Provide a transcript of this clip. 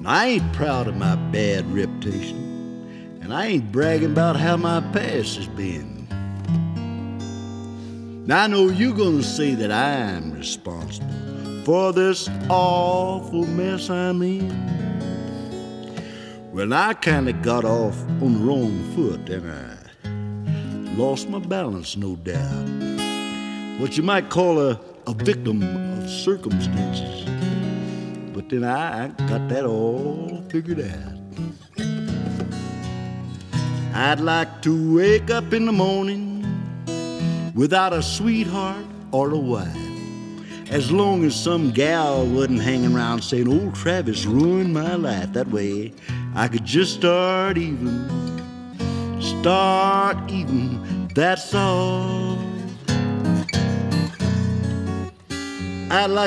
I ain't proud of my bad reputation, and I ain't bragging about how my past has been. Now I know you're gonna say that I'm responsible for this awful mess I'm in. Well, I kinda got off on the wrong foot, and I lost my balance, no doubt. What you might call a victim of circumstances. But then I got that all figured out. I'd like to wake up in the morning without a sweetheart or a wife, as long as some gal wasn't hanging around saying, old Travis ruined my life. That way I could just start even, that's all. I'd like